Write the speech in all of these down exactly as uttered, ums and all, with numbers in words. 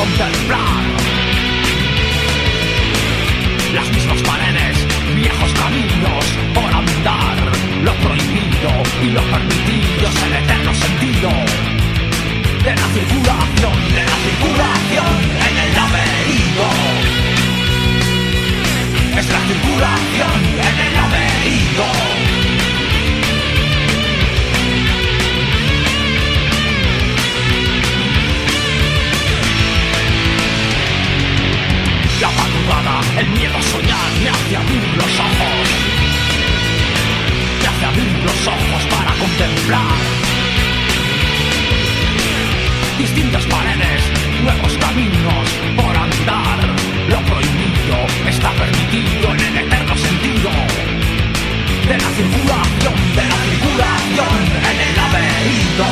contemplar las mismas paredes, viejos caminos por andar. Lo prohibido y lo permitido es el eterno sentido de la circulación, de la circulación en el laberinto. Es la circulación en el laberinto. La madrugada, el miedo a soñar me hace abrir los ojos. Me hace abrir los ojos para contemplar distintas paredes, nuevos caminos por andar. Lo prohibido está permitido en el eterno sentido de la circulación, de la circulación en el laberinto.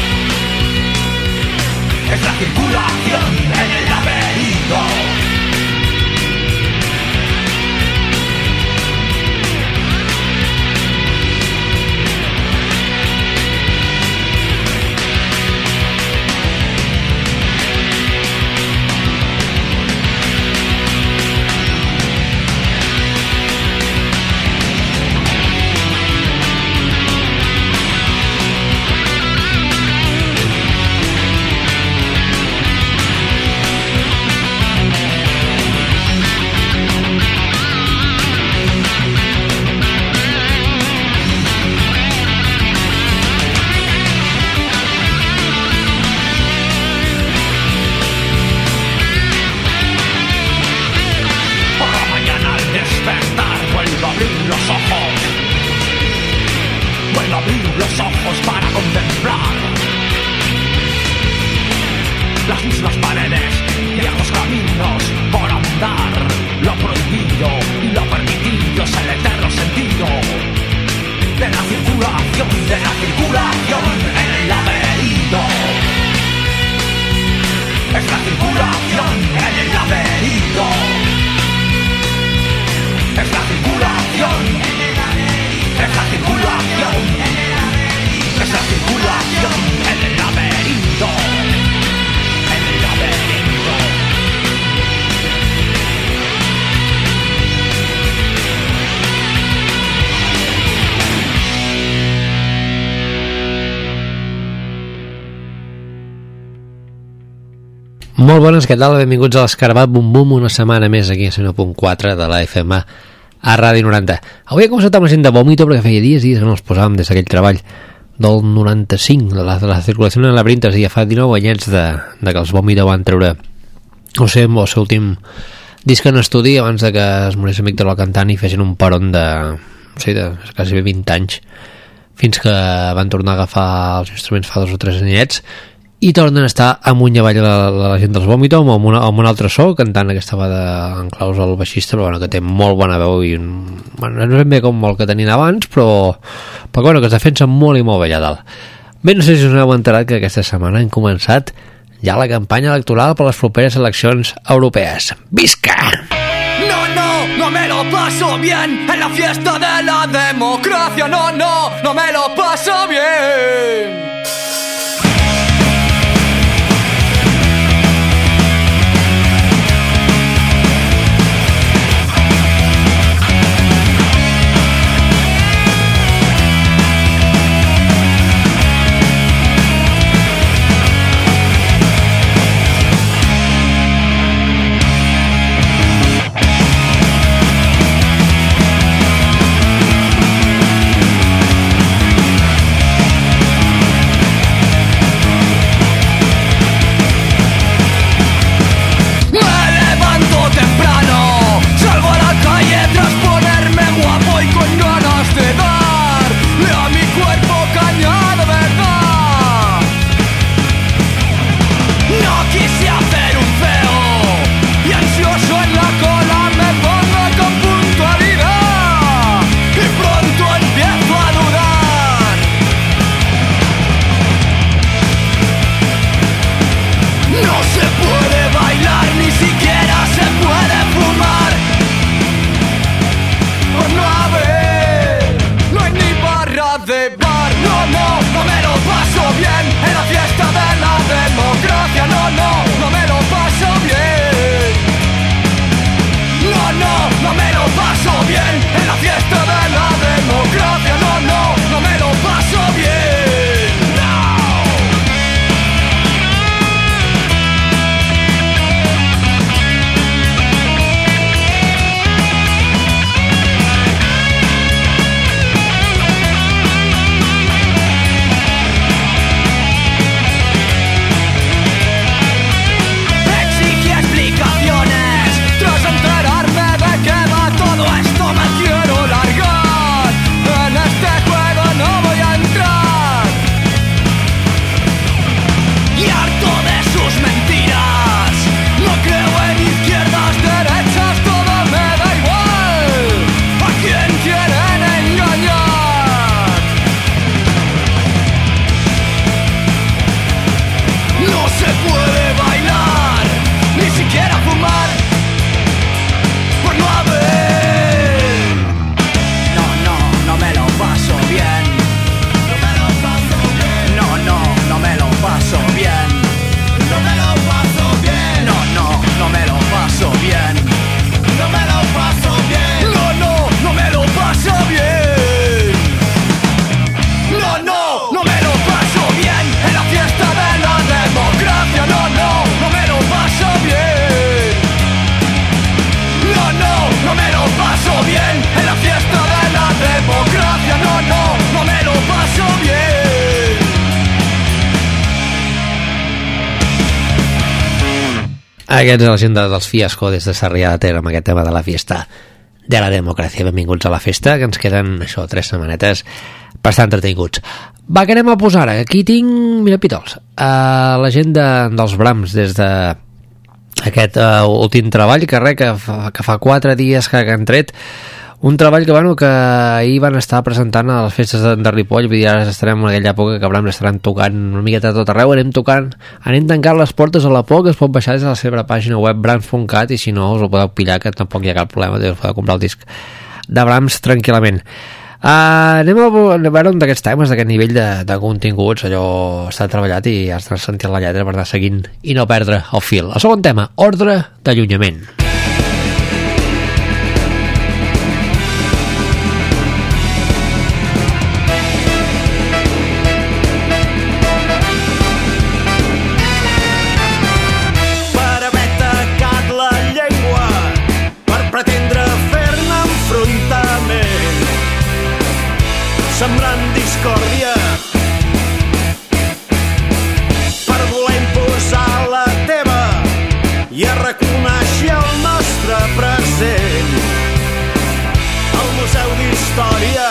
Es la circulación en el laberinto. Molt bones, què tal? Benvinguts a l'Escarabat Bum Bum, una setmana més aquí a cent u punt quatre de la F M a Ràdio noranta. Avui he començat amb la gent de Vòmito perquè feia dies dies que no els posàvem des d'aquell treball del noranta-cinc, de la, de la circulació en el laberintes, i ja fa dinou anyets de, de que els Vòmito van treure o sé, el seu últim disc en estudi abans de que es morís en Víctor el cantant i fessin un paron de, no sé, de quasi vint anys, fins que van tornar a agafar els instruments fa dos o tres anyets i tornen a estar amunt i avall de la, de la gent dels Vòmito amb, una, amb un altre so, cantant aquesta vegada en claus el baixista, però bueno, que té molt bona veu i un, bueno, no és ben bé com el que tenien abans, però, però bueno, que es defensen molt i molt bé allà dalt. Bé, no sé si us heu enterat que aquesta setmana hem començat ja la campanya electoral per les properes eleccions europees. Visca! No, no, no me lo paso bien en la fiesta de la democracia. No, no, no me lo paso bien. Aquests és la gent dels Fiasco des de Sarrià de Ter amb aquest tema de la fiesta de la democràcia. Benvinguts a la festa, que ens queden això, tres setmanetes per estar entretinguts. Va, que anem a posar ara. Aquí tinc, mira, pitols, uh, la gent de, dels Brams des de aquest uh, últim treball que, re, que, fa, que fa quatre dies que, que han tret un treball que, bueno, que ahir van estar presentant a les festes de, de Ripoll. Vull dir, ara estarem en aquella època que Brams estaran tocant una miqueta a tot arreu, anem tocant, anem tancant les portes a la por, que es pot baixar des de la seva pàgina web brams punt cat, i si no us el podeu pillar, que tampoc hi ha cap problema, us podeu comprar el disc de Brams tranquil·lament. Uh, anem a veure un d'aquests temes, d'aquest nivell de, de continguts, allò està treballat i has de sentir la lletra per anar seguint i no perdre el fil. El segon tema, ordre d'allunyament. Sembrant discòrdia per voler imposar la teva i a reconèixer el nostre present al Museu d'Història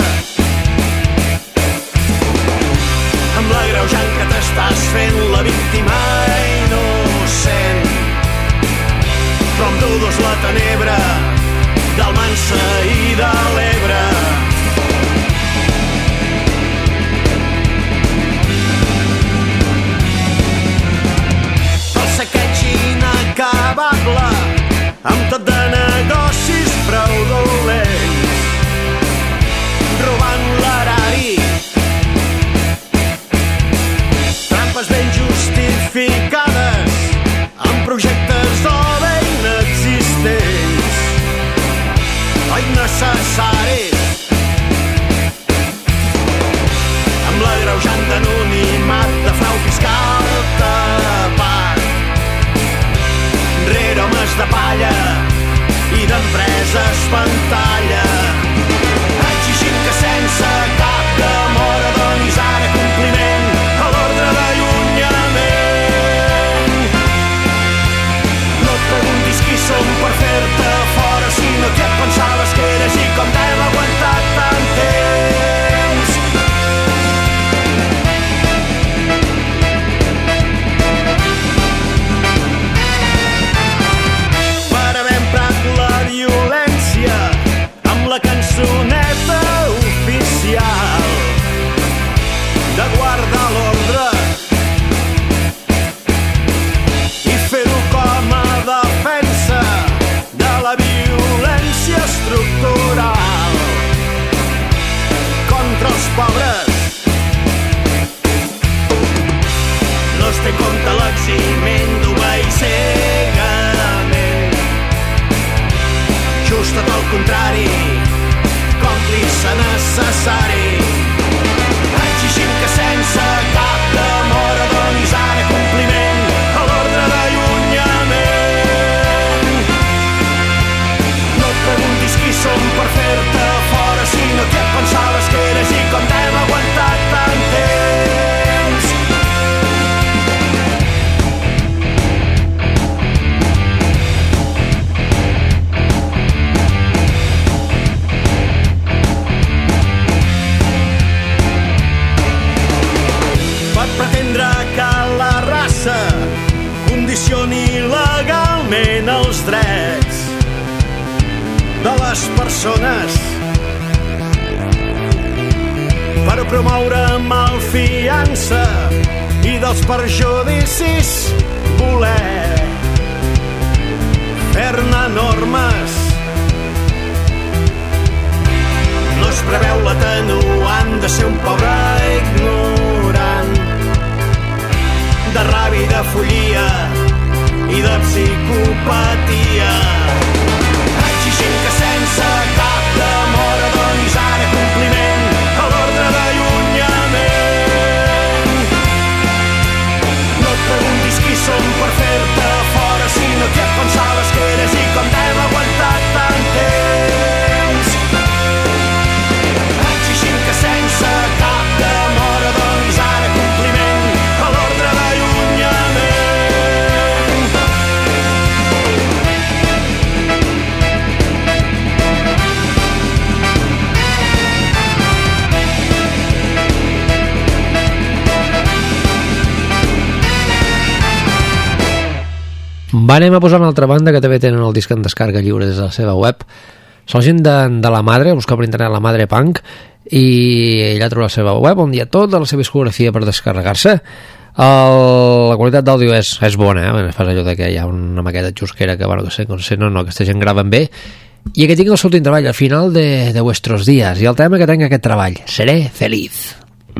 amb l'agreujant que t'estàs fent la víctima innocent, però amb tu dos la tenebra del Mansa i de l'Ebre. Inacabable, amb tot de negocis fraudulents, robant l'erari, trampes ben justificades, amb projectes o bé inexistents o innecessaris, amb l'agreujant d'anonimat de frau fiscal tapat, rere homes de palla i d'empreses pantalla, exigint que sense cap demora donis ara compliment a l'ordre d'allunyament. No et preguntis qui som per fer-te fora, sinó què et pensaves que eres i com t'hem aguantat tant temps. La cançoneta oficial de guardar l'ordre i fer-ho com a defensa de la violència estructural contra els pobres. No es té compte l'eximent d'obeir cegament, just tot el contrari, còmplice necessari, exigint que sense cap demora donis ara compliment a l'ordre d'allunyament. No et preguntis qui som per fer-te fora, sinó què et pensaves que eres i com t'hem aguantat tant temps. Pretendre que la raça condicioni legalment els drets de les persones per promoure malfiança i dels perjudicis voler fer-ne normes. No es preveu l'atenuant de ser un pobre ignorant, de ràbia i de follia i de psicopatia, exigint que sense cap demora donis ara compliment a l'ordre d'allunyament. No et preguntis qui som per fer-te fora, sinó què et pensaves que eres i com t'hem aguantat tant temps, exigint que sense cap demora donis ara compliment a l'ordre d'allunyament. Va, anem a posar una altra banda que també tenen el disc en descarga lliure des de la seva web. Són gent de, de La Madre, busca per internet La Madre Punk, i ella troba la seva web on hi ha tota la seva discografia per descarregar-se. El, la qualitat d'àudio és, és bona, eh? Bueno, fas allò de que hi ha una maqueta xusquera que, bueno, que sé, no sé, no, no, aquesta gent graven bé. I que tinc el seu últim treball, al final de, de vuestros días, i el tema que tenc aquest treball, Seré feliz.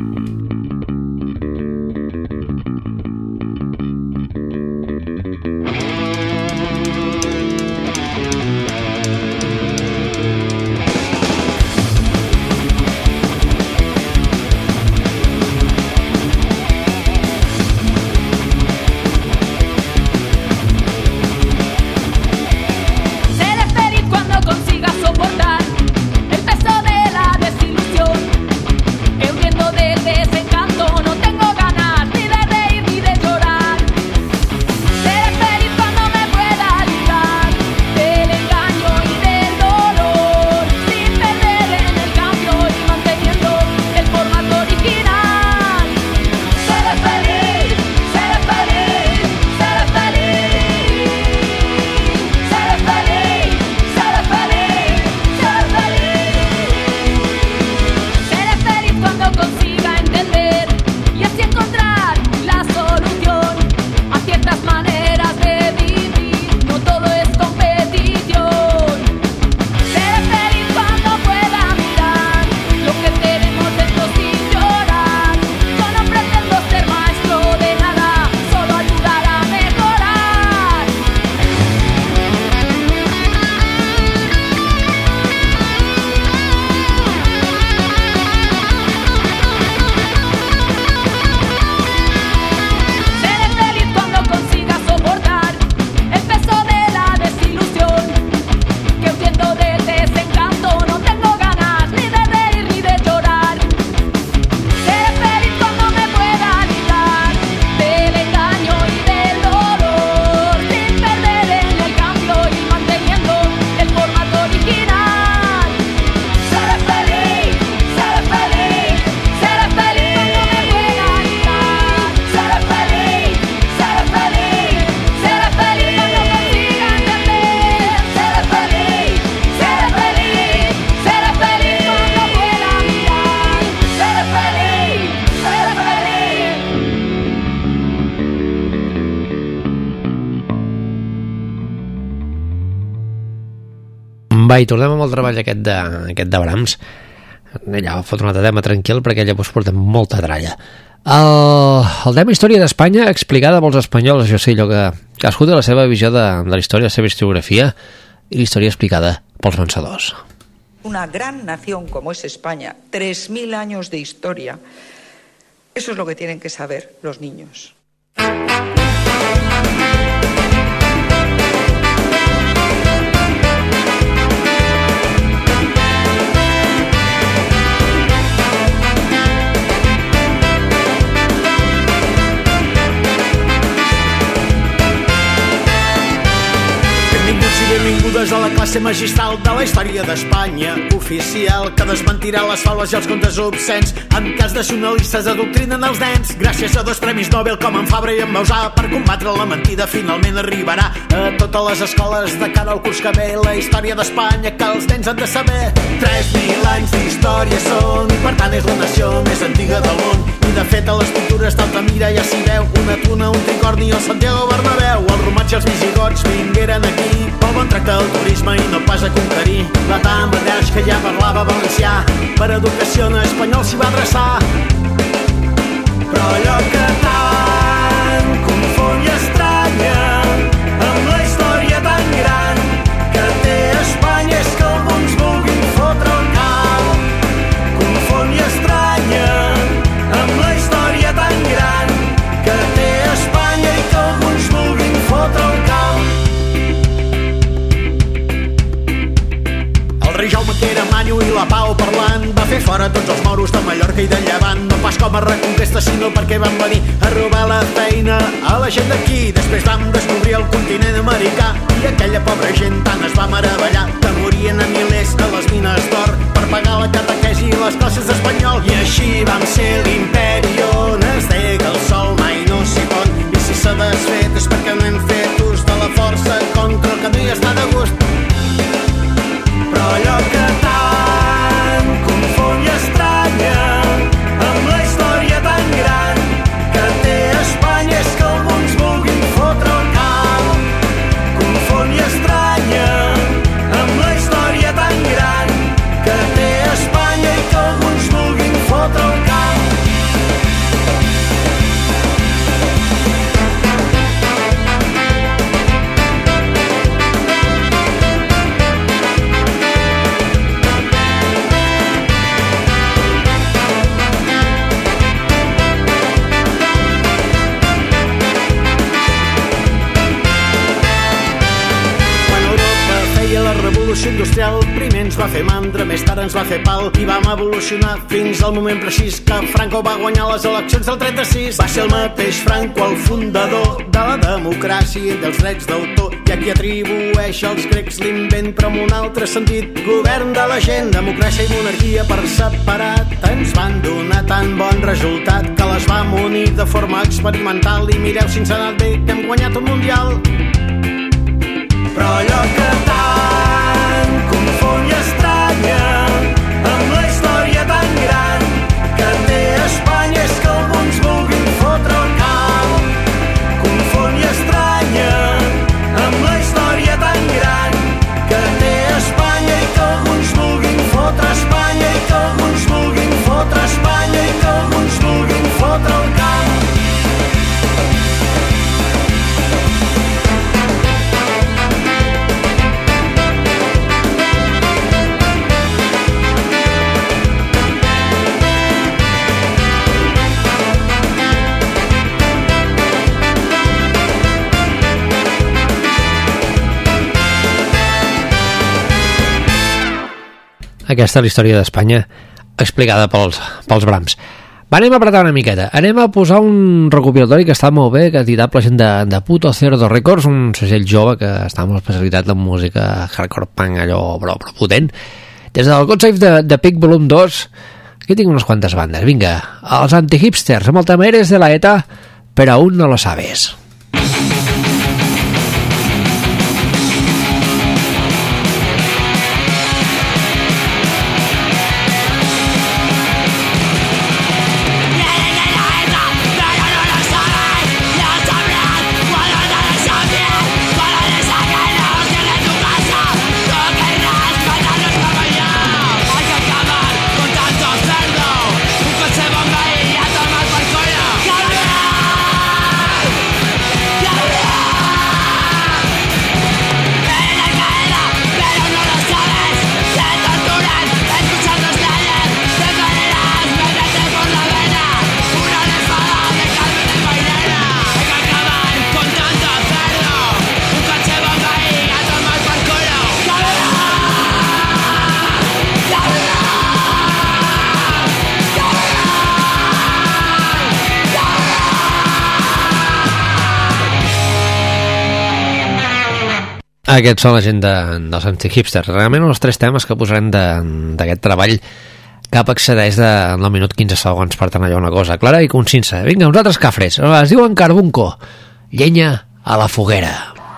Va, i tornem amb el treball aquest de, aquest de Brahms. Ella va fotre un altre tema tranquil perquè ella pues, porta molta tralla. El, el tema Història d'Espanya explicada pels espanyols, jo sé, allò que cadascú té la seva visió de, de la història, la seva historiografia, i la història explicada pels vencedors. Una gran nación como es España, tres mil años de historia, eso es lo que tienen que saber los niños. Benvingudes a la classe magistral de la història d'Espanya oficial, que desmentirà les faules i els contes obscens. En cas nacionalistes adoctrinen els nens. Gràcies a dos premis Nobel com en Fabra i en Bausà, per combatre la mentida finalment arribarà a totes les escoles de cara al curs que ve. La història d'Espanya que els nens han de saber. tres mil anys d'història són, per tant és la nació més antiga del món. I de fet a les pintures d'Altamira ja s'hi veu una tuna, un tricorni i el Santiago Bernabéu. Els romans i els visigots vingueren aquí pel bon tracte del turisme i no pas a conquerir. La Bangladesh que ja parlava valencià, per educació en espanyol s'hi va adreçar. Però allò que tant confon i estranya amb la història tan gran que té Espanya és que alguns vulguin fotre el cap. Confon i estranya amb la història tan gran que té Espanya i que alguns vulguin fotre el cap. El rei Jaume, que era manyo, i la Pau parlant, va fer fora tots els moros de Mallorca i de Llevant. No pas com a reconquesta, sinó perquè van venir a robar la feina a la gent d'aquí. Després vam descobrir el continent americà i aquella pobra gent tant es va meravellar que morien a milers a les mines d'or per pagar la catequesi i les classes d'espanyol. I així vam ser l'imperi on es deia que el sol mai no s'hi pon. I si s'ha desfet és perquè no hem fet ús de la revolució industrial primer ens va fer mandra, més tard ens va fer pal i vam evolucionar fins al moment precís que Franco va guanyar les eleccions del trenta-sis. Va ser el mateix Franco el fundador de la democràcia i dels drets d'autor, i a qui atribueix als grecs l'invent però amb un altre sentit. Govern de la gent, democràcia i monarquia per separat ens van donar tan bon resultat que les vam unir de forma experimental i mireu si ens ha anat bé que hem guanyat un mundial. Però allò que tant confon i estranya amb la història tan gran que té Espanya és que alguns vulguin fotre el camp. Confon i estranya amb la història tan gran que té Espanya i que alguns vulguin fotre Espanya i que alguns vulguin fotre Espanya i que alguns vulguin fotre el camp. Aquesta és la història d'Espanya explicada pels, pels Brams. Va, anem a apretar una miqueta. Anem a posar un recopilatori que està molt bé, que ha editat la gent de, de Puto Cerdo Records, un segell jove que està amb l'especialitat en música hardcore punk, allò però, però potent. Des del God Save de, de Pic Volum dos, aquí tinc unes quantes bandes. Vinga, els Antihipsters, amb el tema Eres de la ETA, però aún no lo sabes. Aquests són la gent de, dels Anti-Hipsters. Realment els tres temes que posarem d'aquest treball cap excedeix de nou minuts quinze segons, per tant allò una cosa clara i concisa. Vinga, uns altres cafres. Es diuen Carbunco. Llenya a la foguera.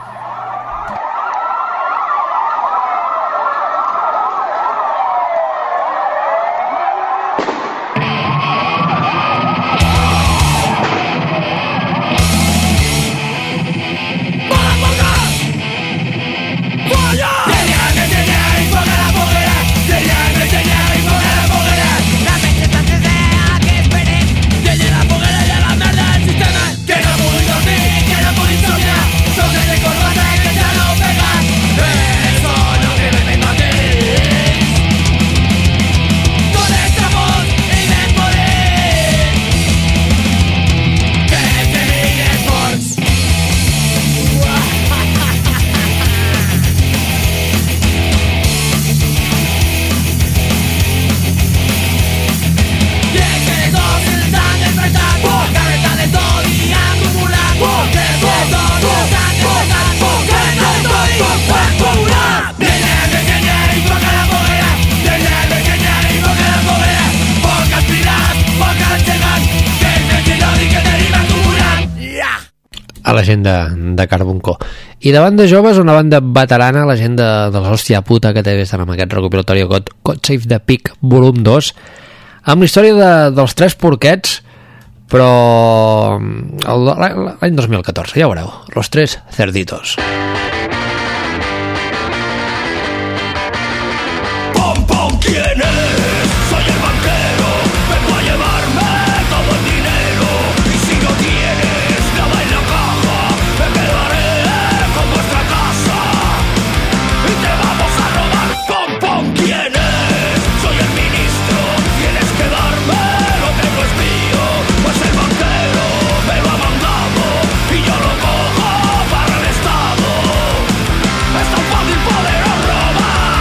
A la gent de, de Carbunco. I de banda joves, una banda veterana, la gent de, de l'hòstia puta que té estan amb aquest recopilatori God, God Save the Pic Volum dos, amb la història de, dels tres porquets, però l'any dos mil catorze, ja ho veureu, Los Tres Cerditos. Pom, pom, ¿quién es? Soy el banquero, vengo a llevarme todo el dinero, y si no tienes nada en la caja, me quedaré con vuestra casa y te vamos a robar. Pom, pom, ¿quién es? Soy el ministro, tienes que darme lo que no es mío, pues el banquero me lo ha mandado y yo lo cojo para el Estado. Es tan fácil poder robar.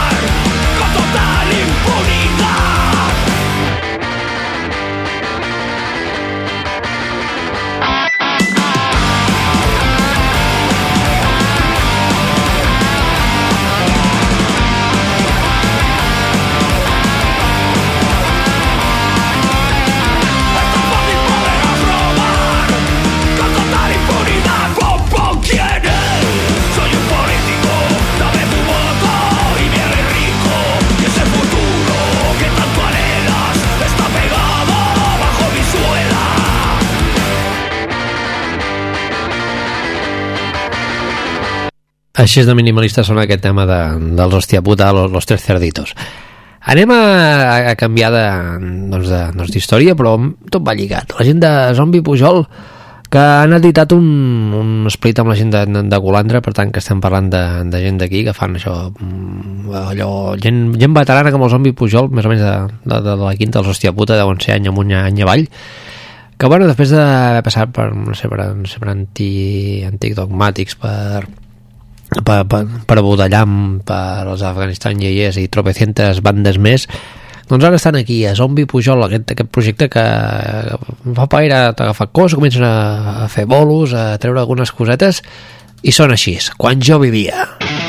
Així és de minimalista sona aquest tema de, dels hòstia puta, los, los tres cerditos. Anem a, a canviar de, doncs de, doncs d'història, però tot va lligat. La gent de Zombi Pujol, que han editat un, un split amb la gent de, de Colandra, per tant que estem parlant de, de gent d'aquí, que fan això, allò, gent, gent veterana com el Zombi Pujol, més o menys de, de, de la quinta dels hòstia puta, deuen ser any amunt, any avall, que bueno, després d'haver passat per, no sé, per, no sé, per anti, antic dogmàtics, per... per, per, per Budallam, per els Afganistan Yeyes i tropecientes bandes més, doncs ara estan aquí a Zombi Pujol, aquest, aquest projecte que fa paire t'agafar cos, comencen a, a fer bolos, a treure algunes cosetes, i són així, Quan jo vivia.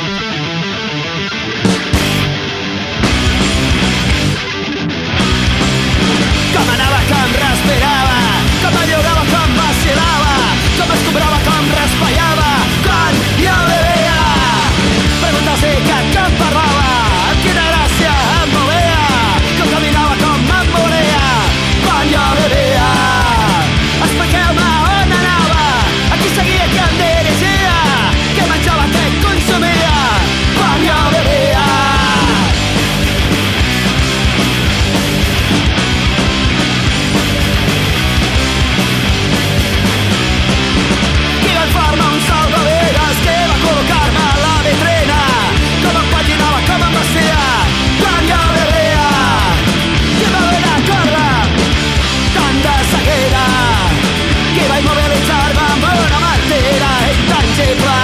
Com anava, com respirava, com allogava, com vacilava, com es cobrava, com raspallava, quan jo vivia. Preguntar si que com parlava, amb quina gràcia em movia, com caminava, com em volia, quan jo vivia. Expliqueu-me on anava, a qui seguia, qui em dirigia, què menjava, què consumia, quan jo vivia. Qui va formar un salvavides que va col·locar-me a la vitrina, com em patinava, com em vestia, quan jo vivia. Qui va haver de córrer tant de seguida, qui va immobilitzar-me amb una mentida intangible.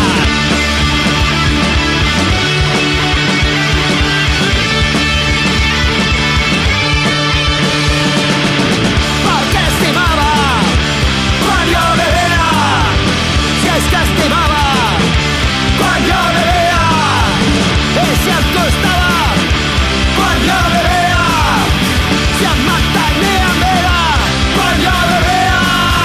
Perquè estimava quan jo vivia, si és que estimava quan jo vivia, i si em costava quan jo vivia, si em mantenia en vida quan jo vivia.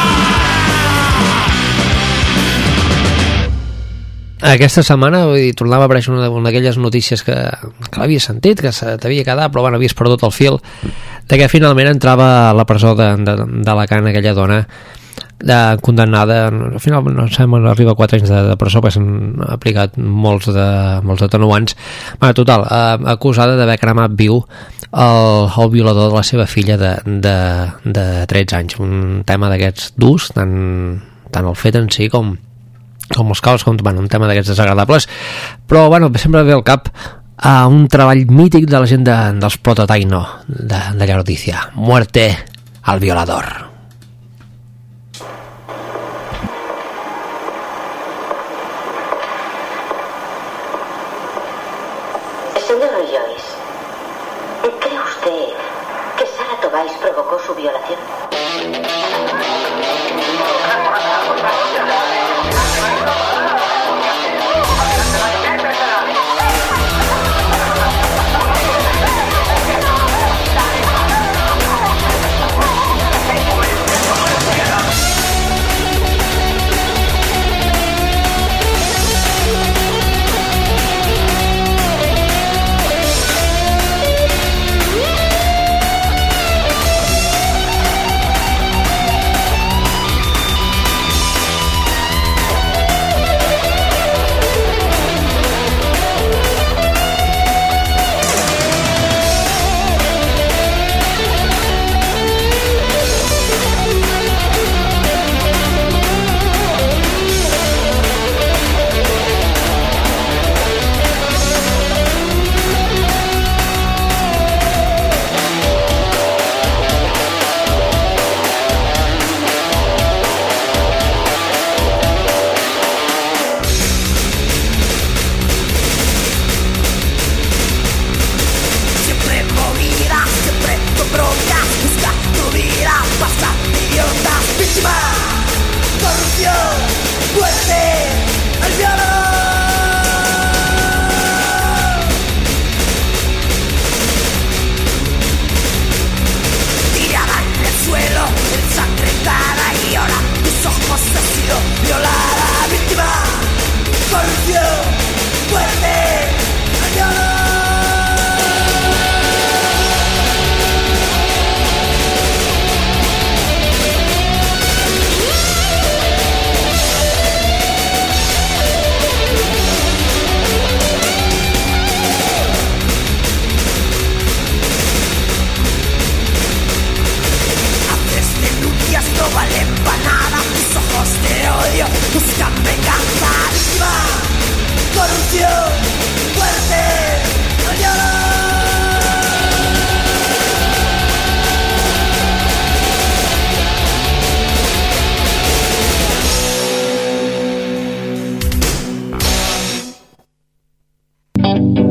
Aquesta setmana, vull dir, tornava a aparèixer una, una d'aquelles notícies que, que l'havies sentit, que se t'havia quedat, però bueno, havies perdut el fil, de que finalment entrava a la presó de, de, d'Alacant aquella dona de, condemnada, al final no sé, arriba a quatre anys de, de presó, perquè s'han aplicat molts de, molts atenuants. Bueno, total, eh, acusada d'haver cremat viu el, el violador de la seva filla de, de, de tretze anys. Un tema d'aquests durs, tant, tant el fet en si com com els caos, com bueno, un tema d'aquests desagradables, però bueno, sempre ve al cap a un treball mític de la gent de, dels Prototaino, de, de la notícia, Muerte al violador. Señor Joyce, ¿cree usted que Sara Tobáis provocó su violación?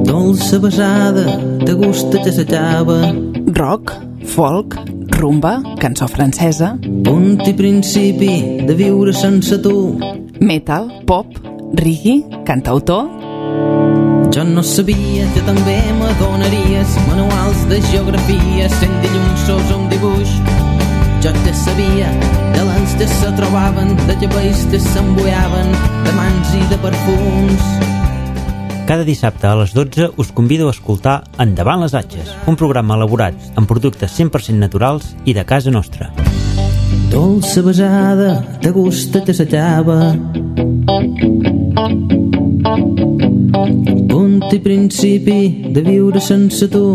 Dolça besada, de gust que s'acaba. Rock, folk, rumba, cançó francesa. Punt i principi de viure sense tu. Metal, pop, reggae, cantautor. Jo no sabia que també m'adonaries manuals de geografia, sent dilluns un dibuix. Jo ja sabia de lents que se trobaven, de cabells que s'embuiaven, de mans i de perfums. Cada dissabte a les dotze us convido a escoltar Endavant les Atxes, un programa elaborat amb productes cent per cent naturals i de casa nostra. Dolça besada, de gust que s'acaba. Punt i principi de viure sense tu.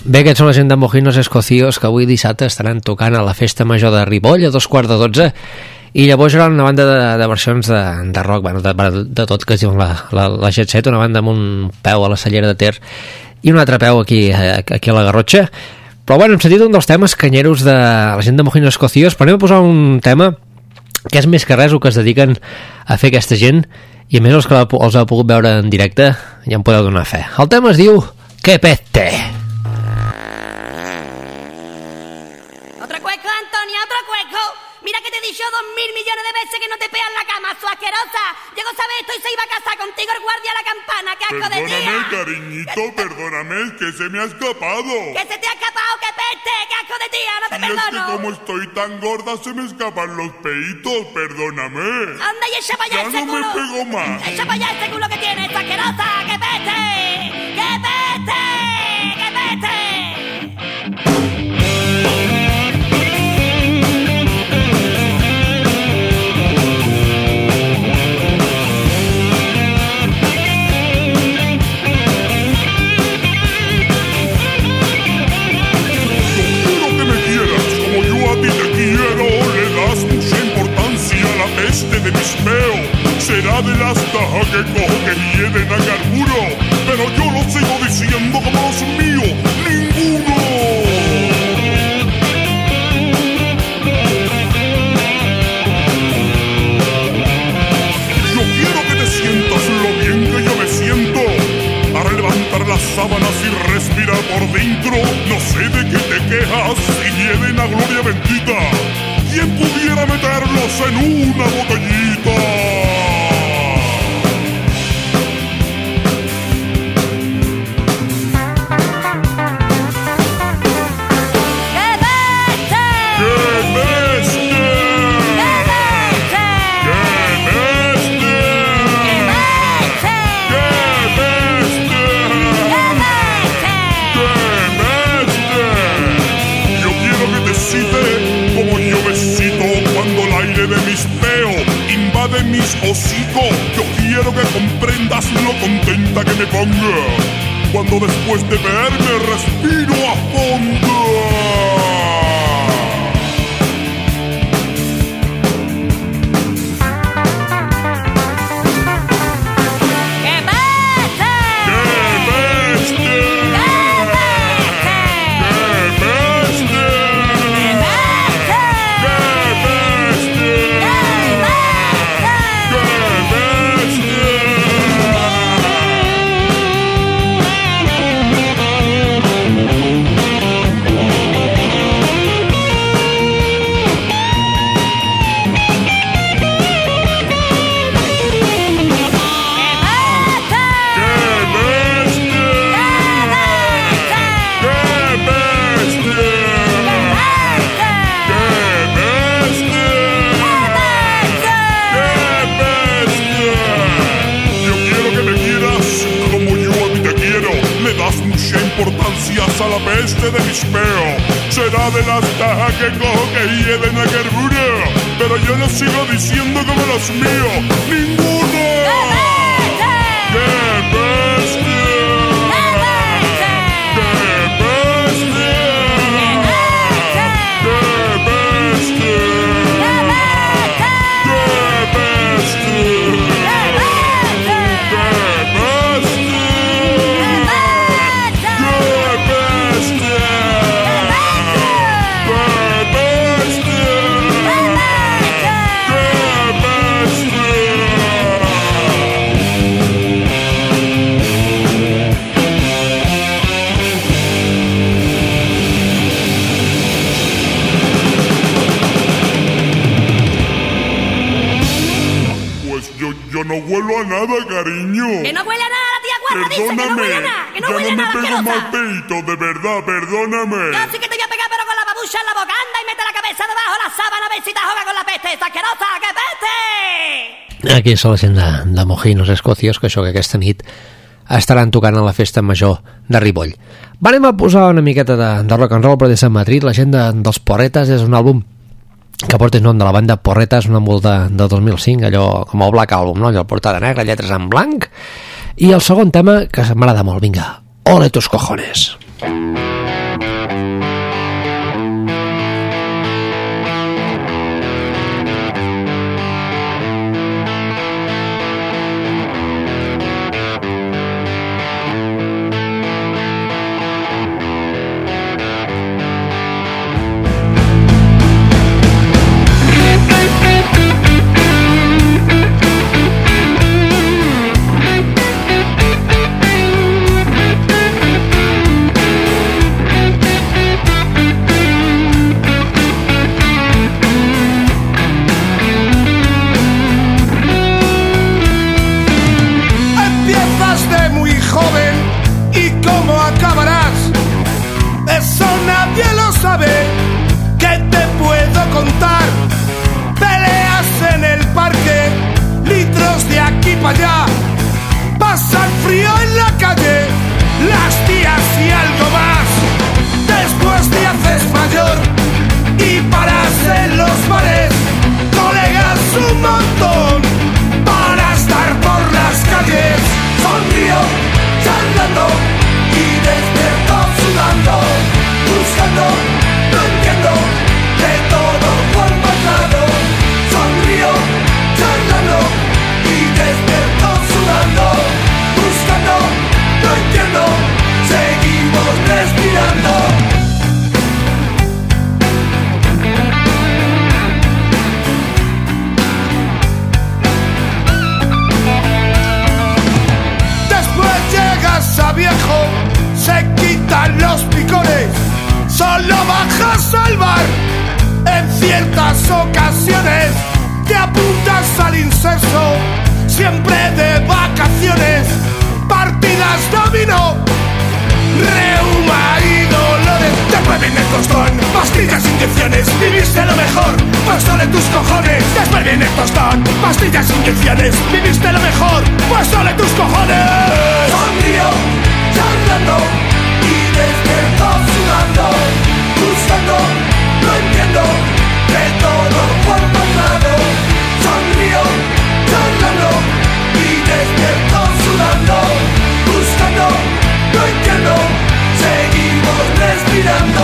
Bé, aquests són la gent de Mojinos Escocios, que avui dissabte estaran tocant a la Festa Major de Ripoll a dos quarts de dotze, i llavors hi haurà una banda de, de versions de, de rock, bueno, de, de tot, que es diuen la, la, la Jet Set, una banda amb un peu a la Cellera de Ter i un altre peu aquí, aquí a la Garrotxa. Però bueno, hem sentit un dels temes canyeros de la gent de Mojinos Escocios, però anem a posar un tema que és més que res el que es dediquen a fer aquesta gent, i a més els que els heu pogut veure en directe ja en podeu donar fe. El tema es diu Que peste. Mira que te he dicho dos mil millones de veces que no te pegan la cama, su asquerosa. Llegó a saber esto y se iba a casar contigo el guardia a la campana. ¡Qué asco de tía! Perdóname, cariñito, perdóname, que se me ha escapado. ¿Que se te ha escapado? ¡Qué peste! ¡Qué asco de tía! ¡No te y perdono! es que como estoy tan gorda se me escapan los peitos, perdóname. Anda y echa para allá ya ese no culo. me pego más. Echa para allá ese culo que tienes, asquerosa. ¡Qué peste! ¡Qué peste! ¡Qué peste! De mis peos será de las tajas que cojo que hieden a carburo, pero yo lo sigo diciendo como los míos, ninguno. Yo quiero que te sientas lo bien que yo me siento, para levantar las sábanas y respirar por dentro. No sé de qué te quejas si hieden a gloria bendita. ¿Quién pudiera meterlos en una botellita? ¡Qué peste! ¡Qué peste! ¡Qué peste! ¡Qué peste! ¡Qué peste! Yo quiero que te cite como yo me cito cuando el aire de mis peos invade mis hocicos. Yo quiero que comprendas lo contenta que me ponga cuando después de verme respiro a fondo. A la peste de mis peos será de las tajas que cojo que hieden a carburo, pero yo lo sigo diciendo como los míos, ninguno. ¡Qué peste! Yo no huelo a nada, cariño. Que no huele a nada, la tía guarra dice que no huele a nada. Que no ya huele a no nada, me pego asquerosa. mal peito, de verdad, perdóname. Yo sí que te voy a pegar, pero con la babucha en la boca. Anda y mete la cabeza debajo de la sábana a ver si te ahoga con la peste. ¡Esta asquerosa, que peste! Aquí és la gent de, de Mojinos Escocios, que això que aquesta nit estaran tocant a la festa major de Ripoll. Va, anem a posar una miqueta de, de rock and roll, però des de Madrid, la gent de, dels Porretes, és un àlbum que porta el nom de la banda Porretes, una molt de, de dos mil cinc, allò com el Black Album, no? Allò portada negra, lletres en blanc, i el segon tema que m'agrada molt, vinga, Ole tus cojones. otras ocasiones te apuntas al incenso, siempre de vacaciones, partidas dominó, reuma y dolores. Después viene el tostón, pastillas, inyecciones, viviste lo mejor, pues solo tus cojones. Después viene el tostón, pastillas, inyecciones, viviste lo mejor, pues solo tus cojones. Sonrío, charlando y despierto sudando, buscando, no entiendo que todo por pasado. Sonrío, charlando y despierto sudando, buscando, no entiendo, seguimos respirando.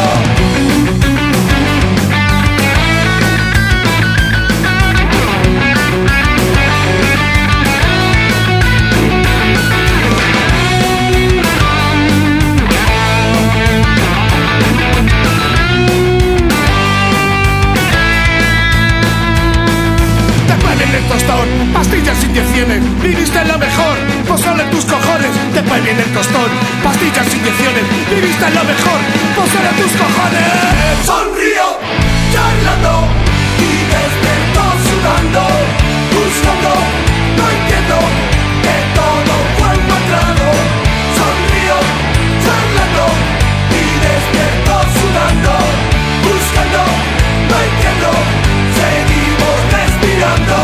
El tostón, pastillas, inyecciones, viviste lo mejor, pues solo en tus cojones. Después viene el tostón, pastillas, inyecciones, viviste lo mejor, pues solo en tus cojones. Sonrío, charlando y despierto sudando, buscando, no entiendo que todo fue encontrado. Sonrío, charlando y despierto sudando, buscando, no entiendo, seguimos respirando.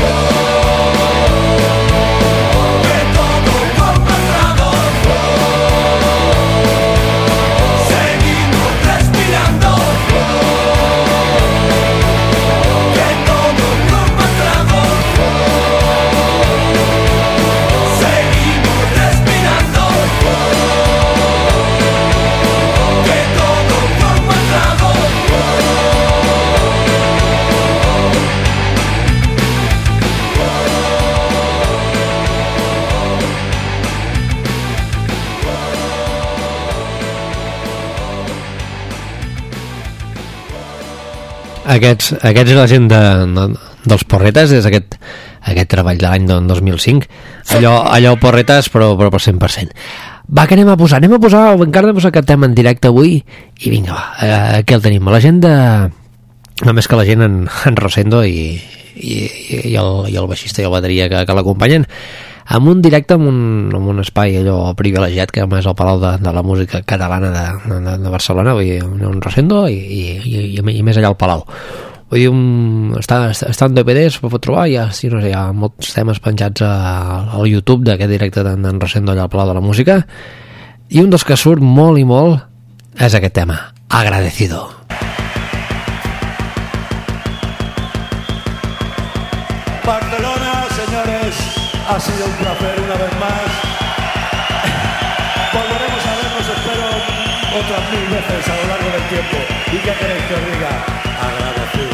Aquests, aquests és la gent de, de, dels Porretes, és aquest, aquest treball de l'any dos mil cinc, allò, allò Porretes però, però per cent per cent. Va, que anem a posar, anem a posar, encara de posar aquest tema en directe avui, i vinga, va, eh, aquí el tenim, la gent de, només que la gent en, en Rosendo i, i, i, el, i el baixista i el bateria que, que l'acompanyen, amb un directe, amb un, amb un espai allò privilegiat que és el Palau de, de la Música Catalana de, de, de Barcelona, vull dir, un Rosendo i, i, i, i més allà al Palau. Vull dir, un, està, està en D V Ds, pot trobar, hi ha, sí, no sé, hi ha molts temes penjats a, al YouTube d'aquest directe d'en Rosendo allà al Palau de la Música, i un dels que surt molt i molt és aquest tema, Agradecido. Barcelona, señores, ha sido un placer una vez más. Volveremos a vernos, espero, otras mil veces a lo largo del tiempo. ¿Y qué queréis que os diga? Agradecido.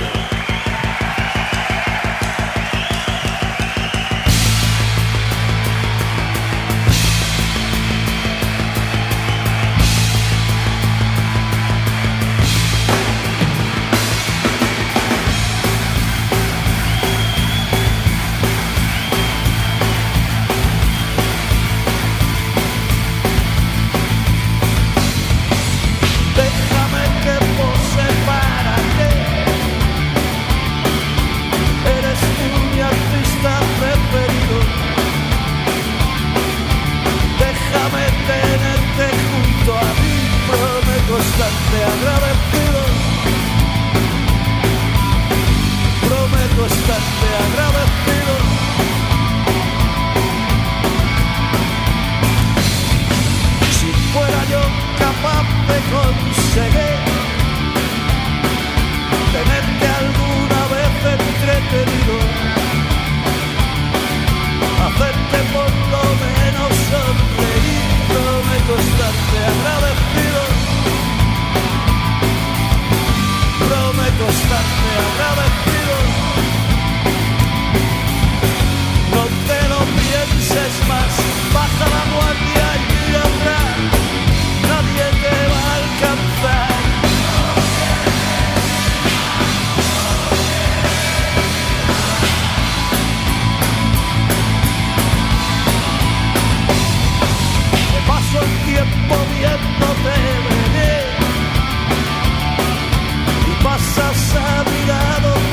Pasas a mi lado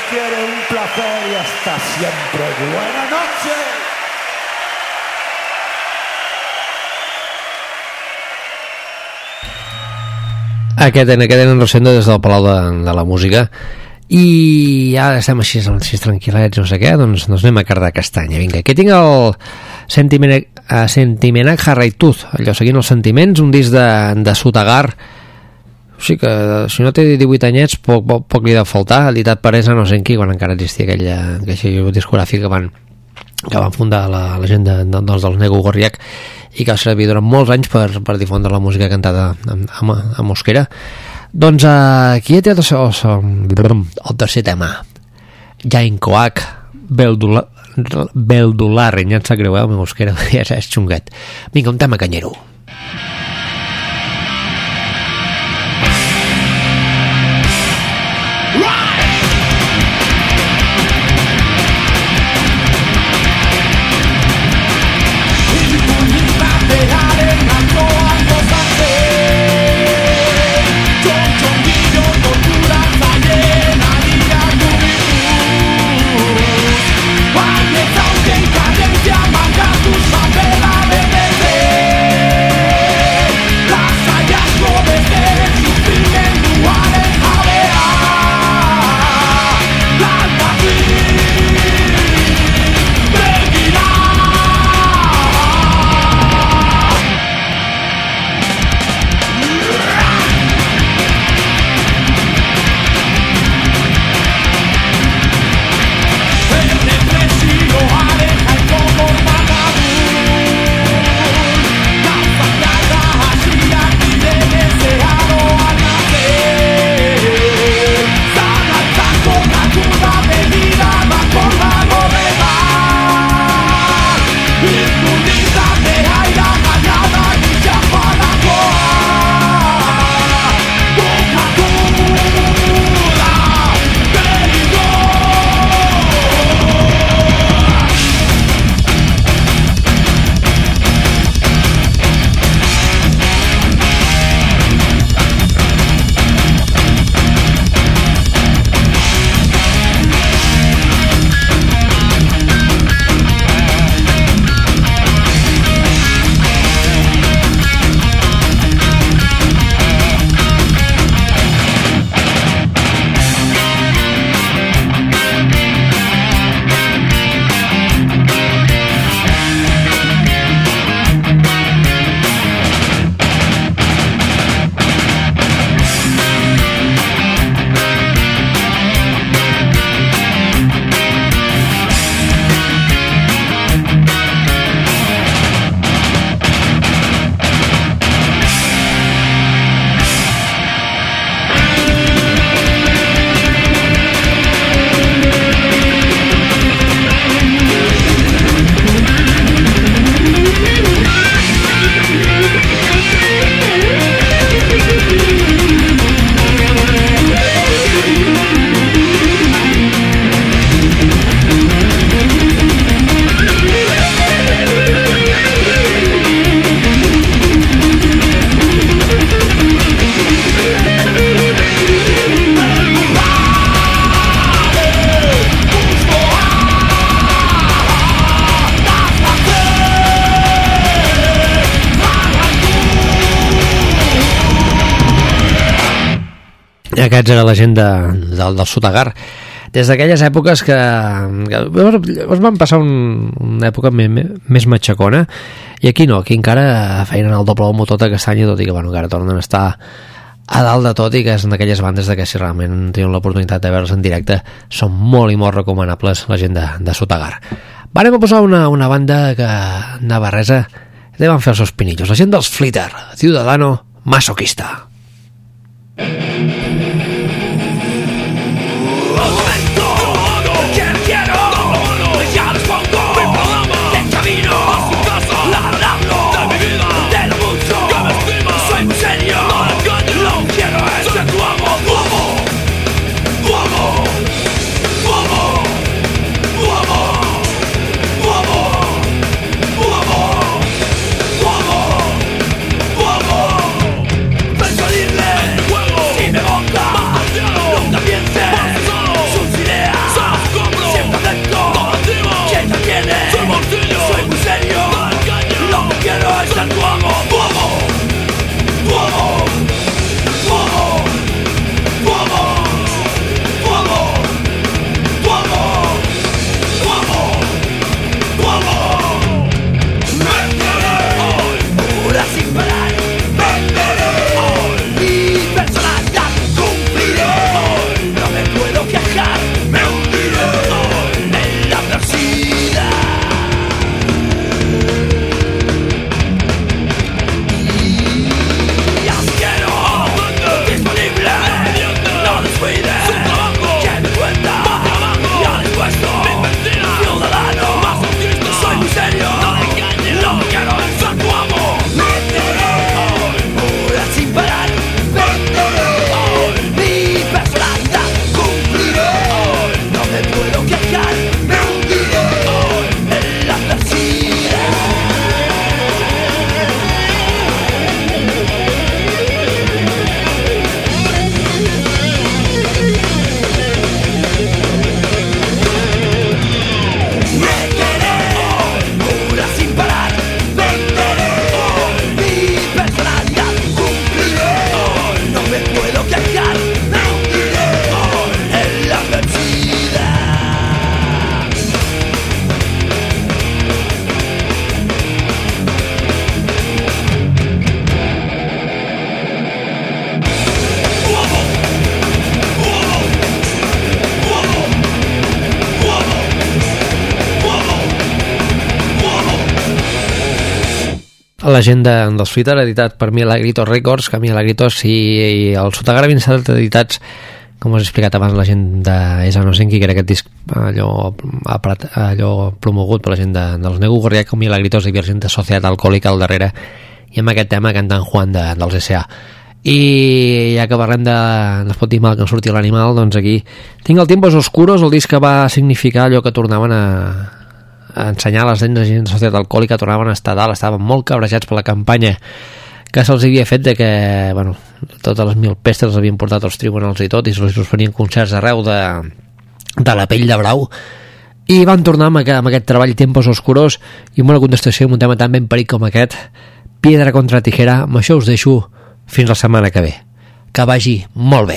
quiere un placer y hasta siempre. Buenas noches. Aquest, aquest eren Rosendo des del Palau de, de la Música, i ara estem així, així tranquil·lets, no sé què, doncs, doncs anem a cardar castanya. Vinga, aquí tinc el Sentimenac, uh, Sentimenac Harraituz, allò seguint els sentiments, un disc de, de Sutagar. O sigui que si no té divuit anyets poc, poc, poc li deu faltar, editat per Esa no sé en qui, quan encara existia aquella, aquella discogràfica que van, que van fundar la, la gent de, de, dels, dels Nego Gorriac, i que va servir durant molts anys per, per difondre la música cantada en, en, en euskera. Doncs uh, aquí he tret el, el, el tercer tema, Jainkoak Beldular, Beldularren, ja em sap greu, eh, el meu euskera ja és xunguet. Vinga, un tema canyero. Aquests era la gent de, del, del Sutagar, des d'aquelles èpoques que, que llavors van passar un, una època més, més matxacona, i aquí no, aquí encara feien el doble homo tota castanya, tot i que bueno, encara tornen a estar a dalt de tot, i que són d'aquelles bandes de que si realment tenen l'oportunitat de veure-les en directe són molt i molt recomanables, la gent de, de Sutagar. Vam a posar una, una banda que navarresa, que van fer els seus pinillos, la gent dels Flitter, Ciudadano Masoquista. Penso la gent de, dels Flitter, editat per Milagritos Records, que Milagritos i, i el Sotagra havien estat editats, com us he explicat abans, la gent de Esa no Senki, que era aquest disc allò, allò promogut per la gent de, dels Negu Gorrià, com Milagritos i gent de Societat Alcohòlica al darrere, i amb aquest tema cantant Juan de, dels S A. I ja que parlem de no es pot dir mal que no surti l'animal, doncs aquí tinc el Tiempos Oscuros, el disc que va significar allò que tornaven a, a ensenyar les dents de gent de Societat Alcohòlica, tornaven a estar dalt, estaven molt cabrejats per la campanya que se'ls havia fet de que, bueno, totes les mil pestes els havien portat als tribunals i tot, i se'ls farien concerts arreu de, de la pell de brau, i van tornar amb aquest, amb aquest treball Tiempos Oscuros i amb una contestació amb un tema tan ben peric com aquest, Piedra contra Tijera. Amb això us deixo fins la setmana que ve. Que vagi molt bé.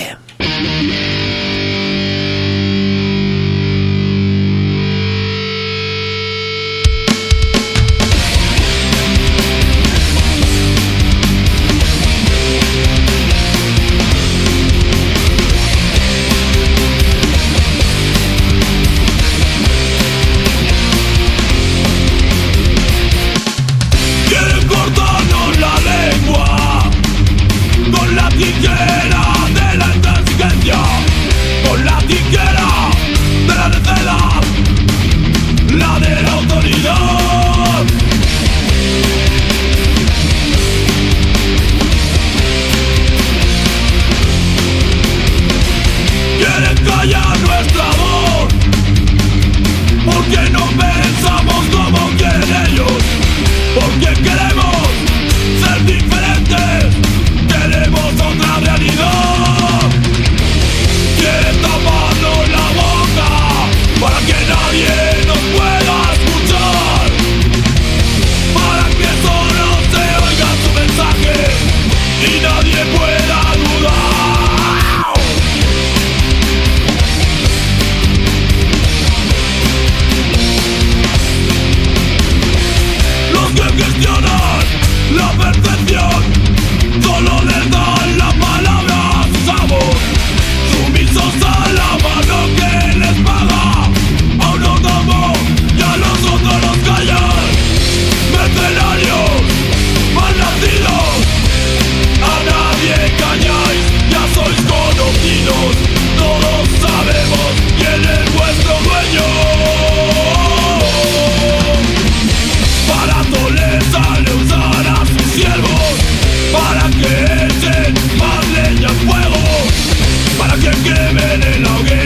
Para que echen más leña al fuego, para que quemen el hoguera.